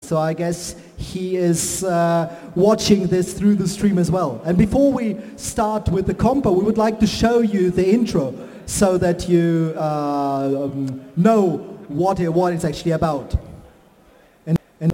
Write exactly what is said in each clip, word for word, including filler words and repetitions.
So I guess he is uh, watching this through the stream as well. And before we start with the compo, we would like to show you the intro so that you uh, um, know what, it, what it's actually about. And, and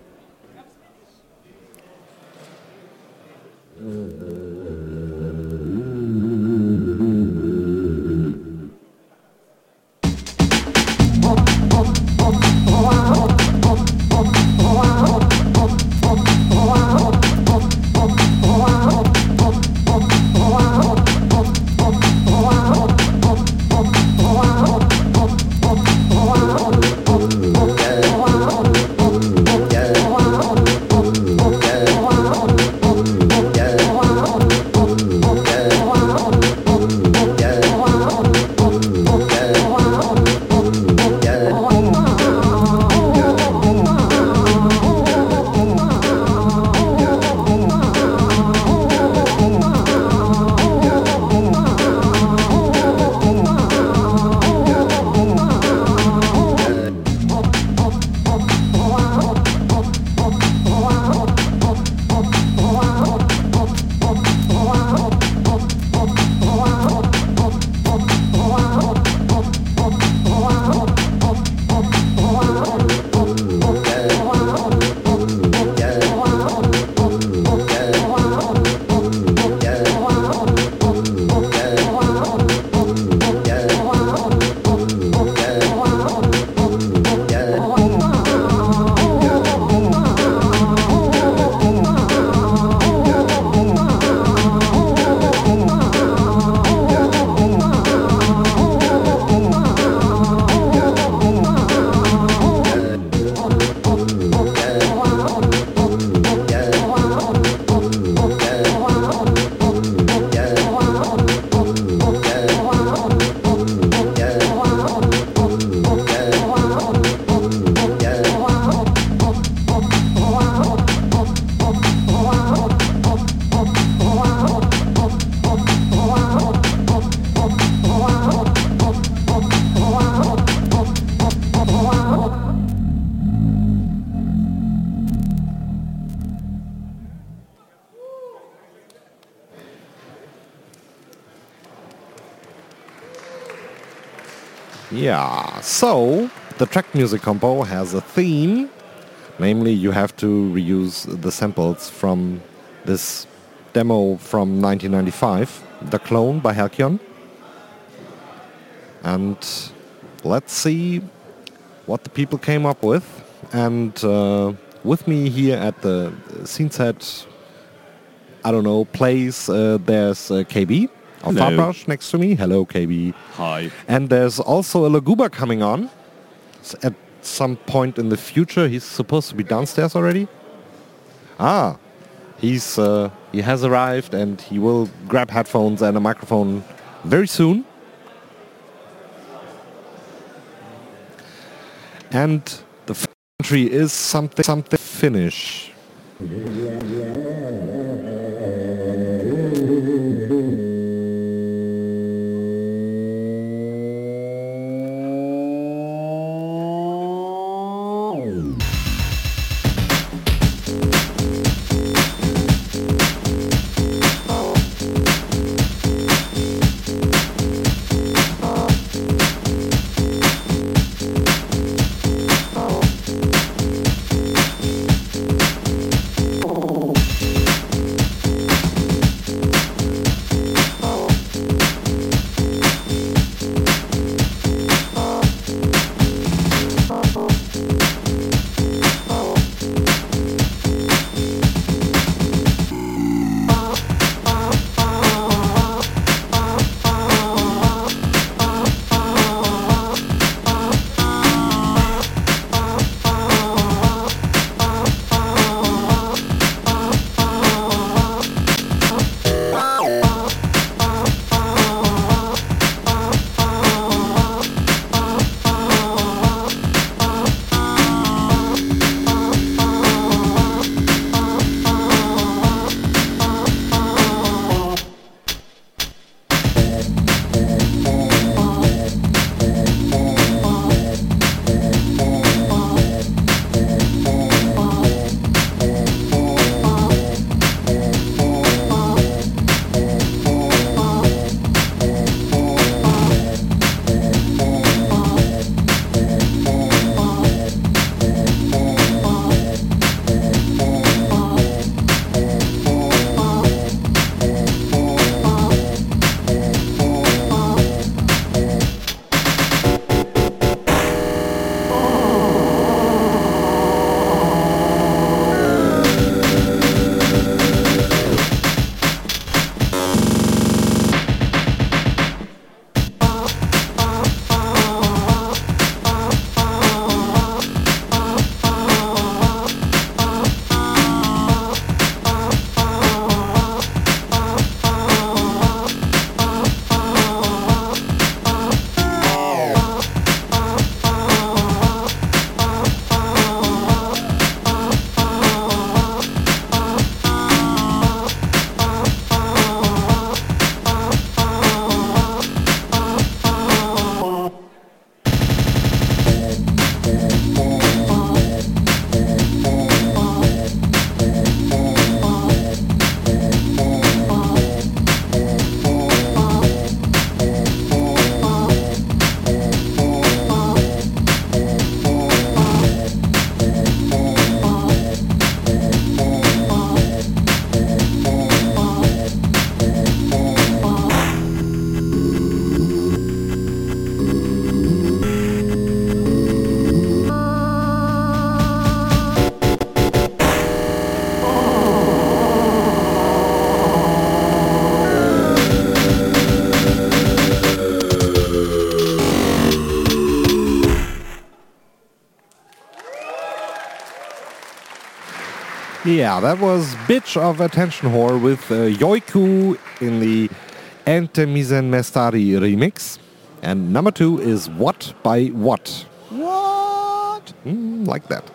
Yeah, so the track music compo has a theme, namely you have to reuse the samples from this demo from nineteen ninety-five, The Clone by Halcyon. And let's see what the people came up with. And uh, with me here at the scene set, I don't know, place, uh, there's uh, K B. Of Farbrush next to me. Hello, K B. Hi. And there's also a Laguba coming on at some point in the future. He's supposed to be downstairs already. Ah, he's uh, he has arrived and he will grab headphones and a microphone very soon. And the country is something something Finnish. Yeah, that was Bitch of Attention Whore with uh, Yoiku in the Entemisen Mestari remix. And number two is What by What. What? Mm, like that.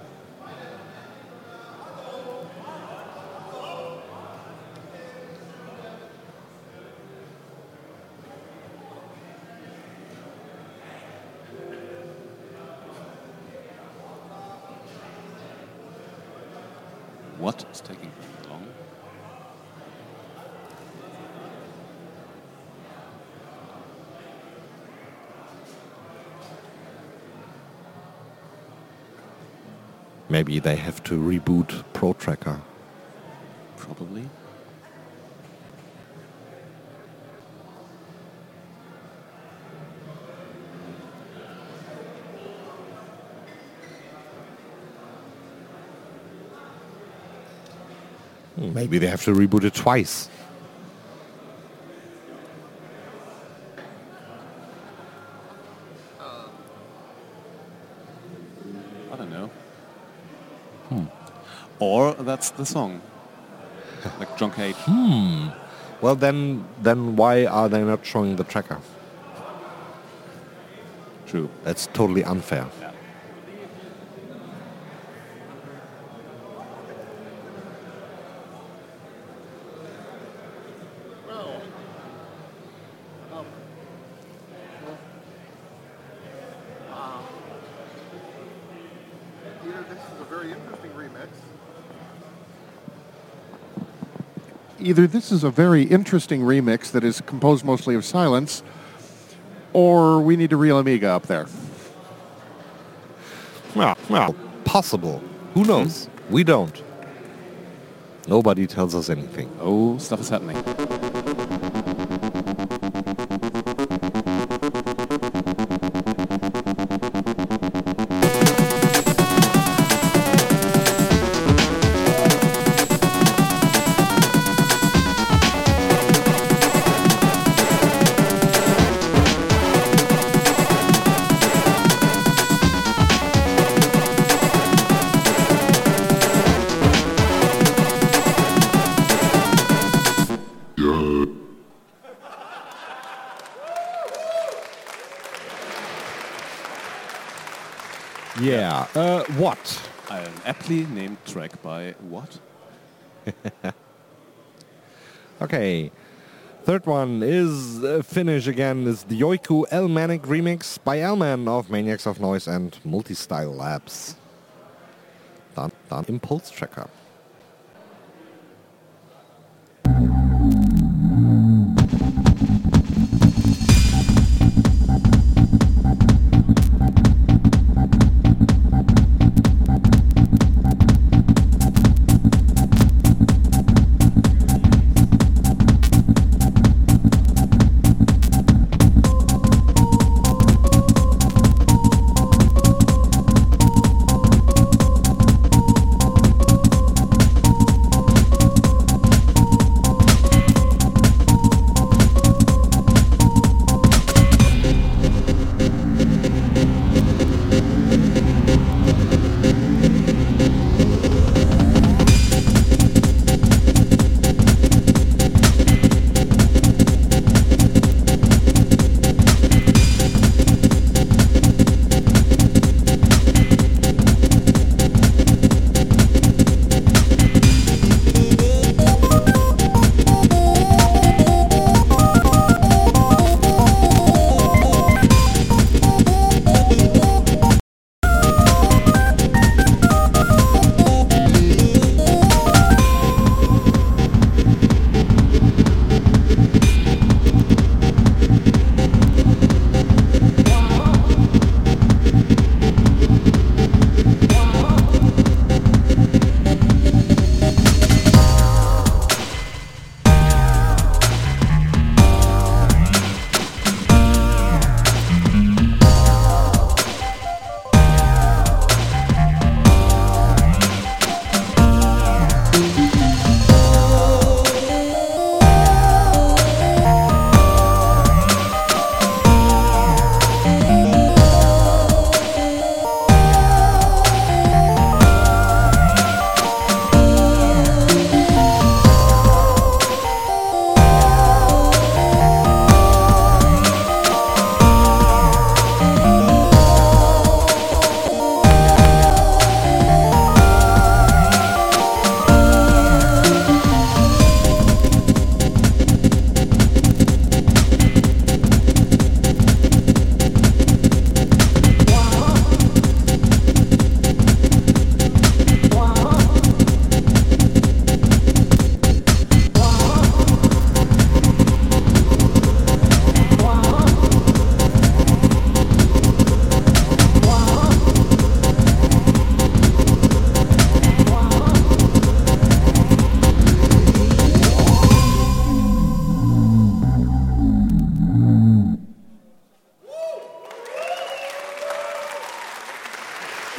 What is taking long? Maybe they have to reboot Pro Tracker. Probably. Maybe they have to reboot it twice. I don't know. Hmm. Or that's the song. Like John Cage. Hmm. Well, then, then why are they not showing the tracker? True. That's totally unfair. Yeah. Either this is a very interesting remix that is composed mostly of silence, or we need a real Amiga up there. Well, well, possible. Who knows? We don't. Nobody tells us anything. Oh, stuff is happening. Yeah. Uh, what? An aptly named track by what? Okay. Third one is uh, Finnish again. Is the Yoiku Elmanic remix by Elman of Maniacs of Noise and Multistyle Labs. Done, done. Impulse Tracker.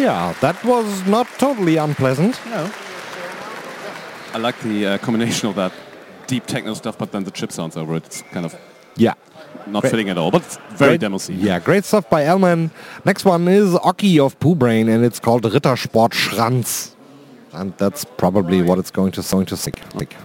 Yeah, that was not totally unpleasant. No. I like the uh, combination of that deep techno stuff, but then the chip sounds over it. It's kind of Yeah. not Great. fitting at all, but it's very Great- demo scene. Yeah, great stuff by Elman. Next one is Oki of Pooh Brain, and it's called Rittersport Schranz. And that's probably what it's going to, going to sing. Like.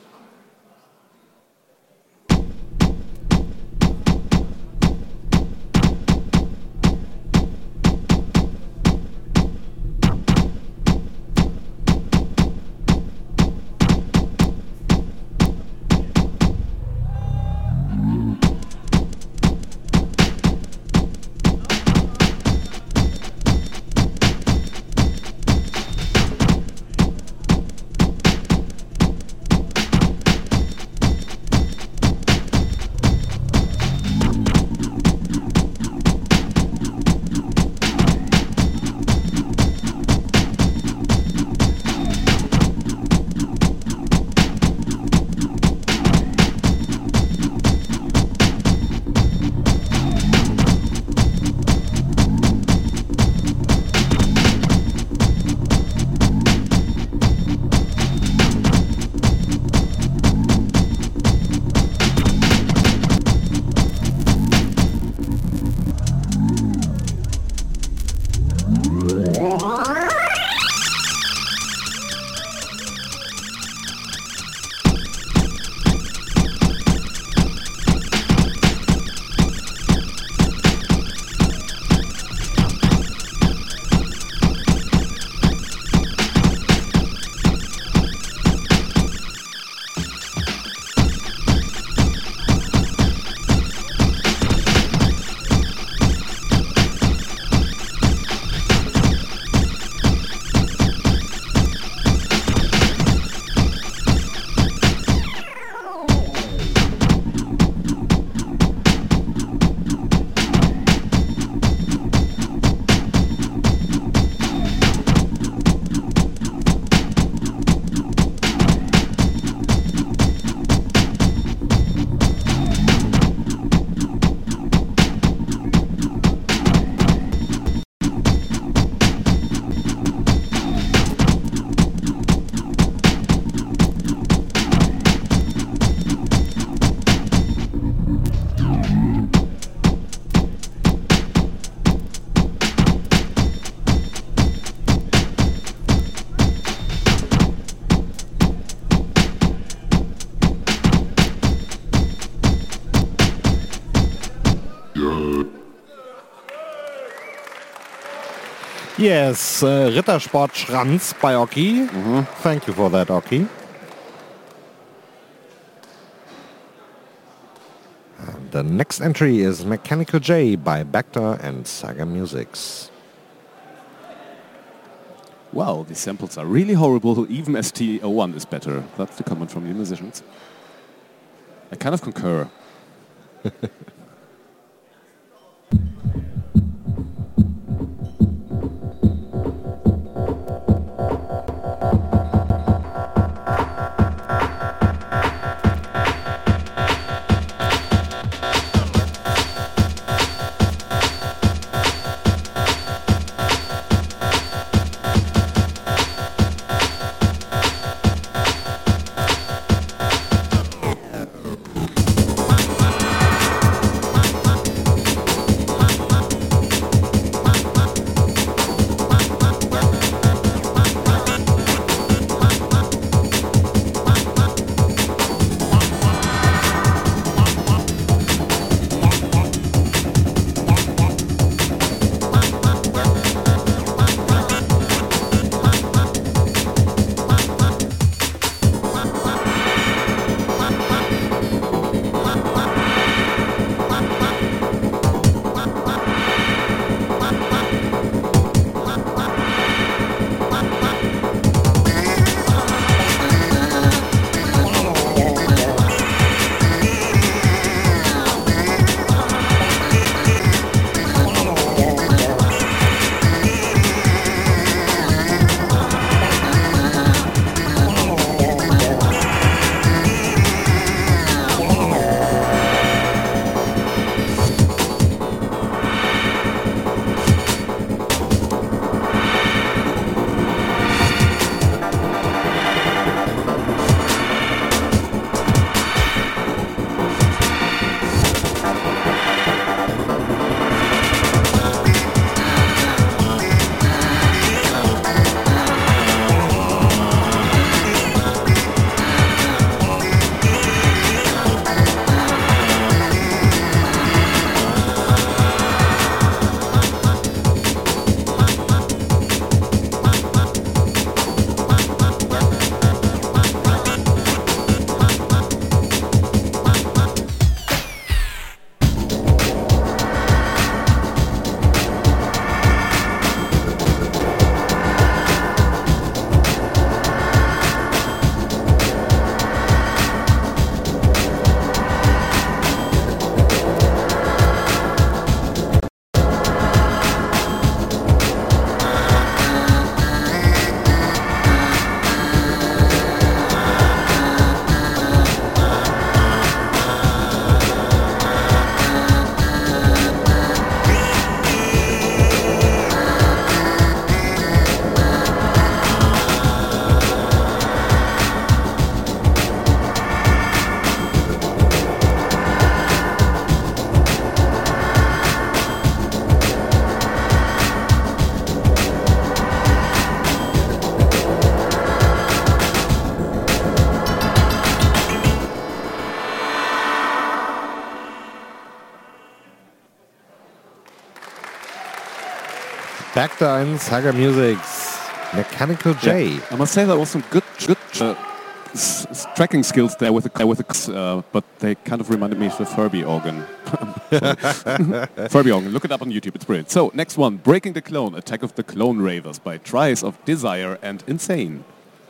Yes, uh, Rittersport Schranz by Oki. Mm-hmm. Thank you for that, Oki. And the next entry is Mechanical J by Bacta and Saga Musics. Wow, these samples are really horrible. Even S T zero one is better. That's the comment from the musicians. I kind of concur. Spectre and Saga Music's Mechanical J. Yeah. I must say that was some good, good uh, s- s- tracking skills there with the with the, uh, but they kind of reminded me of the Furby organ. Furby organ. Look it up on YouTube. It's brilliant. So next one, Breaking the Clone, Attack of the Clone Ravers by Trials of Desire and Insane.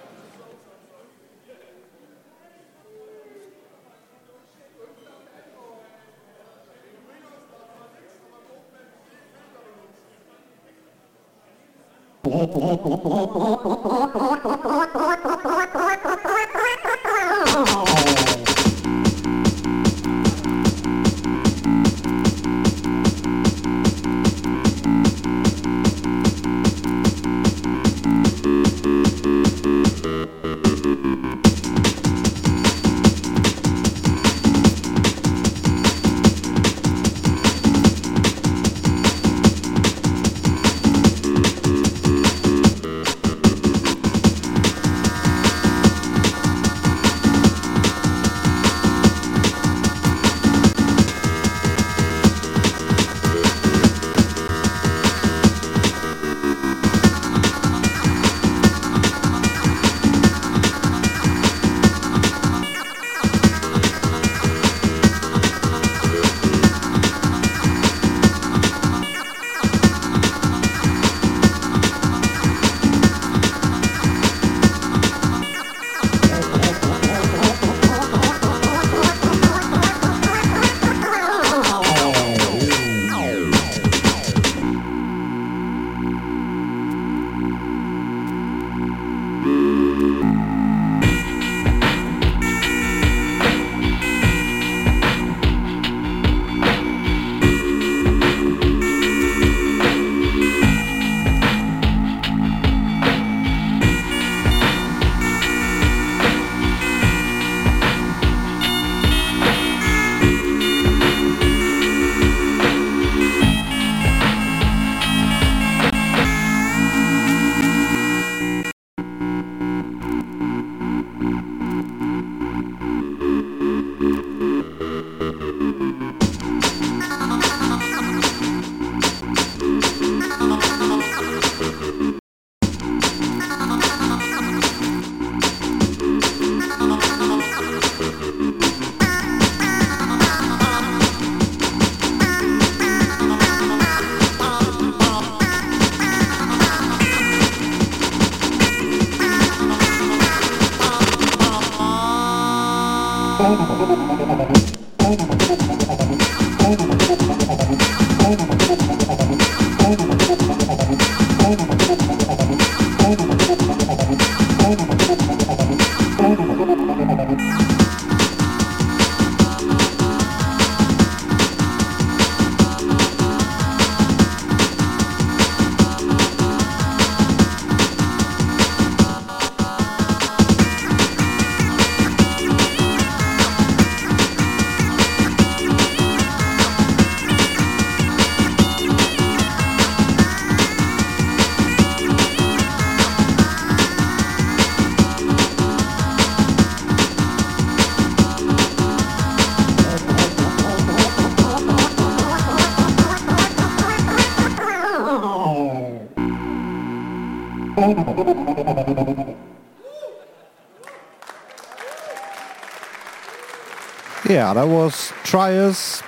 Yeah, that was Trials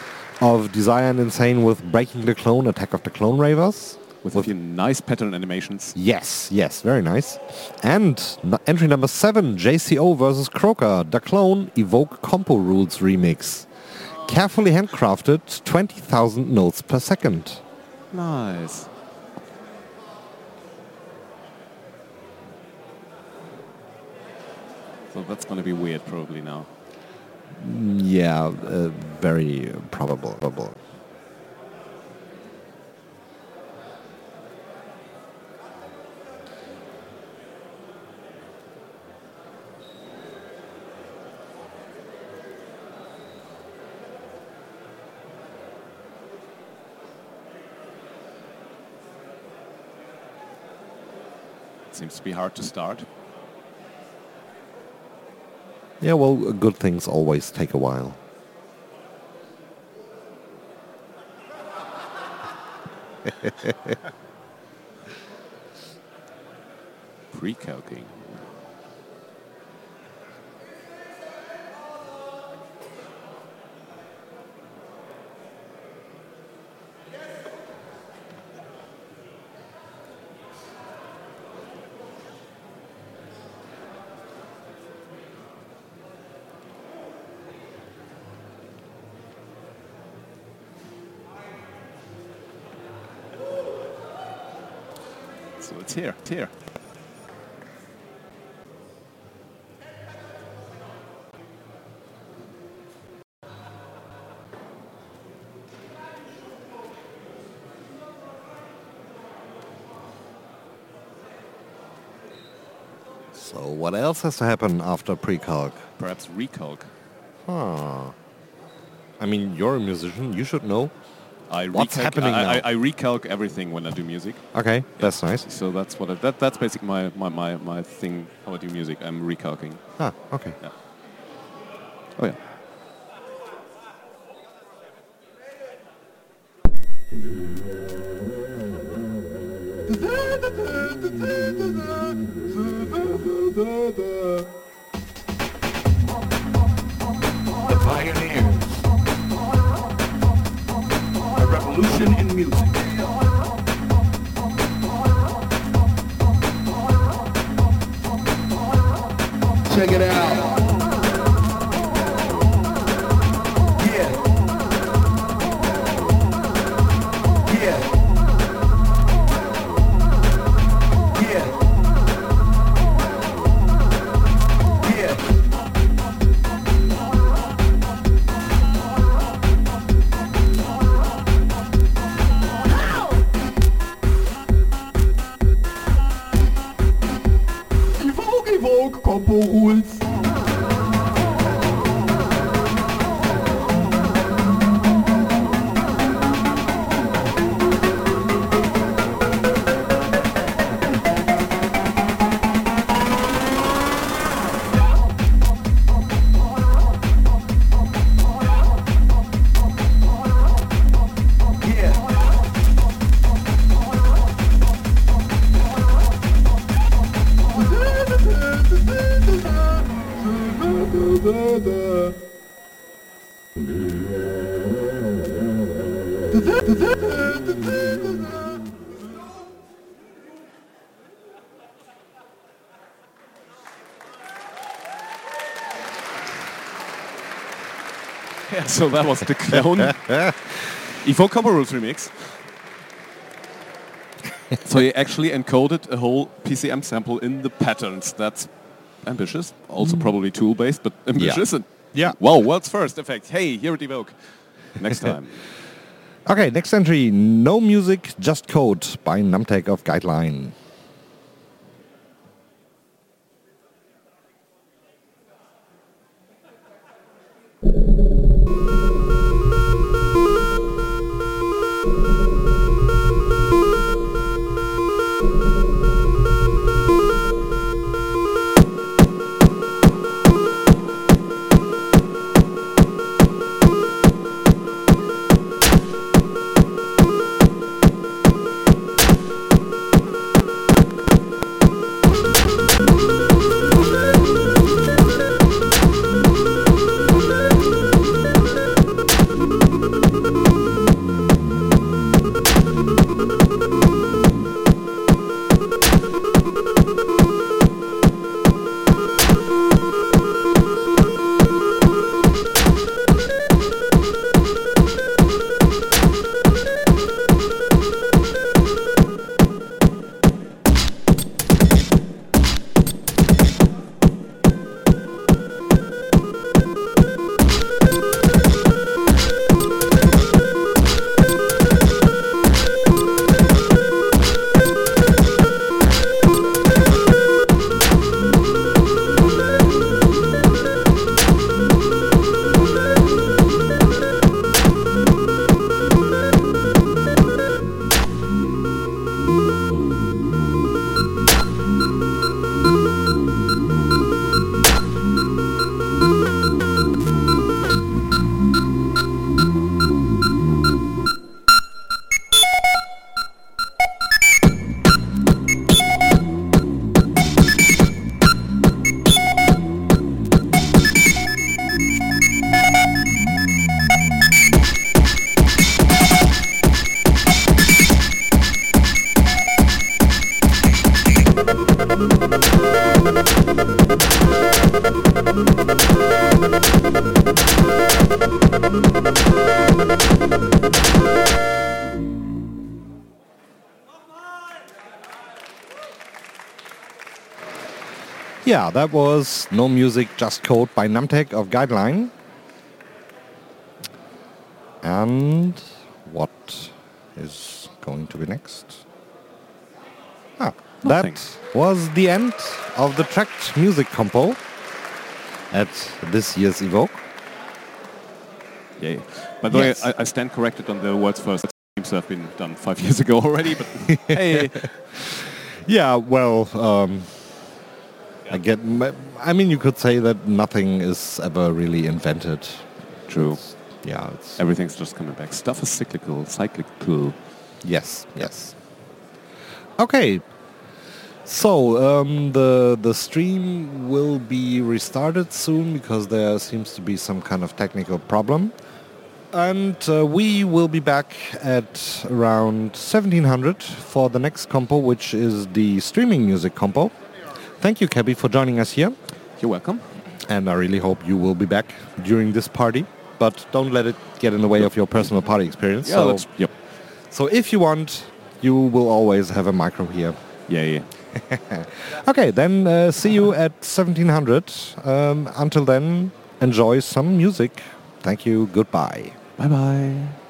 of Desire and Insane with Breaking the Clone, Attack of the Clone Ravers. With a few nice pattern animations. Yes, yes, very nice. And n- entry number seven, J C O versus Croker, The Clone Evoke Compo Rules Remix. Carefully handcrafted, twenty thousand notes per second. Nice. So that's going to be weird probably now. Yeah, uh, very probable. probable. Seems to be hard to start. Yeah, well, good things always take a while. Pre-calcing. So it's here, it's here. So what else has to happen after pre-calc? Perhaps recalc. Huh. I mean, you're a musician. You should know. I What's recalc- happening I, now? I, I recalc everything when I do music. Okay, that's nice. So that's what I, that that's basically my, my, my, my thing. How I do music. I'm recalcing. Ah, okay. Yeah. Oh yeah. The pioneers. A revolution in music. Check it out. Yeah. Yeah. Yeah. Yeah. Evoke, evoke, compo rules. Yeah, so that was the clone Evoke Combo Rules remix. So he actually encoded a whole P C M sample in the patterns. That's ambitious. Also probably tool-based, but ambitious. And Yeah. wow, world's first effect. Hey, here at Evoke. Next time. Okay, next entry. No music, just code by Numtech of Guideline. Yeah, that was No Music, Just Code by Numtech of Guideline. And what is going to be next? Ah, Nothing. that was the end of the tracked music compo at this year's Evoke. Yay. By the Yes. way, I, I stand corrected on the words first. Seems to have been done five years ago already, but hey. Yeah, well, um, I get. m- I mean, you could say that nothing is ever really invented. True. Yeah, it's Everything's just coming back. Stuff is cyclical, cyclical. yes, yes. Okay. So um, the the stream will be restarted soon because there seems to be some kind of technical problem, and uh, we will be back at around seventeen hundred for the next compo, which is the streaming music compo. Thank you, Cabby, for joining us here, You're welcome. and I really hope you will be back during this party. But don't let it get in the way of your personal party experience. Yeah, so, that's, yep. so if you want, you will always have a micro here. Yeah, yeah. Okay, then uh, see you at seventeen hundred. Um, until then, enjoy some music. Thank you. Goodbye. Bye-bye.